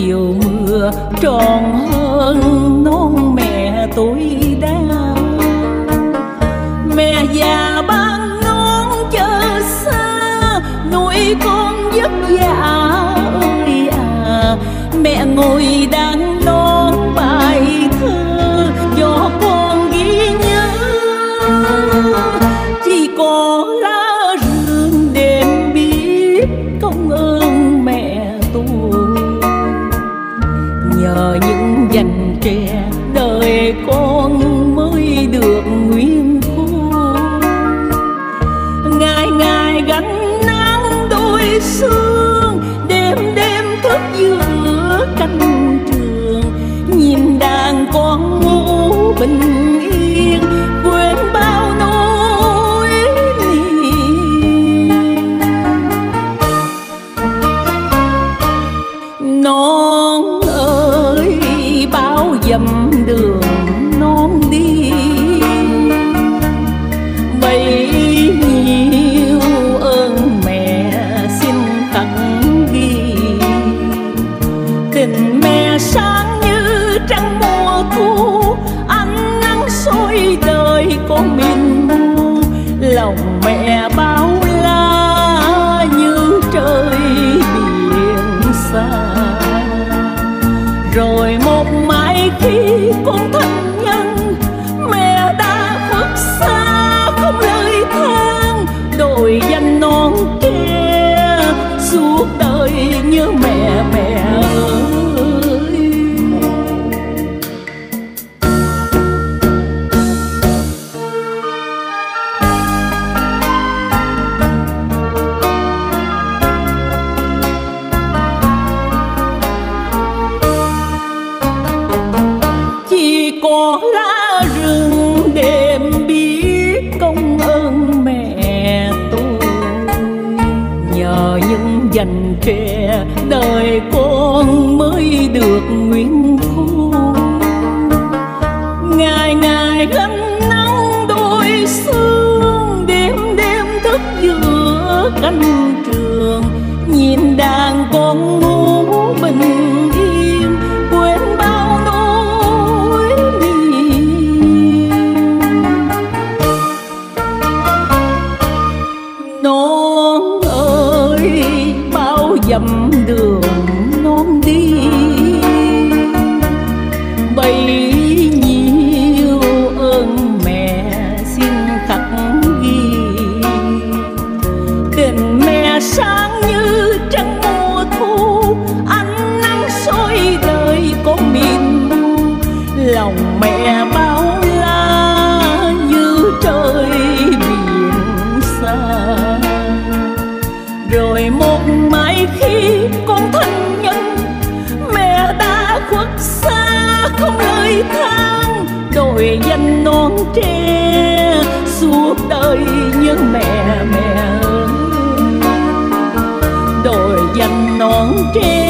chiều mưa tròn hơn non mẹ tôi đau. Mẹ già ban non chờ xa, nuôi con vất vả ơi à. Mẹ ngồi đàn non bài thơ cho con ghi nhớ. Chỉ có lá rừng đêm biết công ơn mẹ tôi. Nhờ những dành tre đời con mới được nguyên khôn. Ngày ngày gánh nắng đôi sương, đêm đêm thức giữa cánh trường. Nhìn đàn con ngủ bình yên, quên bao nỗi niềm. Non ơi bao dặm đường non đi, bấy nhiêu ơn mẹ xin khắc ghi. Tình mẹ sáng như trăng mùa thu, ánh nắng soi đời con mình mu. Lòng mẹ bao la như trời biển xa. Rồi một mai khi con thành nhân, mẹ đã khuất xa không lời than. Đồi danh non tre suốt đời nhớ mẹ mẹ ơi. Chỉ có lá rừng đêm biết công ơn mẹ tôi. Nhờ những dành tre đời con mới được nguyên khôn. Ngày ngày gánh nắng đôi sương, đêm đêm thức giữa cánh trường. Nhìn đàn con ngủ bình yên, quên bao nỗi niềm. Non ơi bao dặm đường non đi, bấy nhiêu ơn mẹ xin khắc ghi. Tình mẹ sáng như trăng mùa thu, ánh nắng soi đời con miền nu. Lòng mẹ bao la như trời biển xa. Rồi một mai khi con thành nhân, mẹ đã khuất xa không lời than. Đồi danh non tre suốt đời nhớ mẹ mẹ ơi. Đồi danh non tre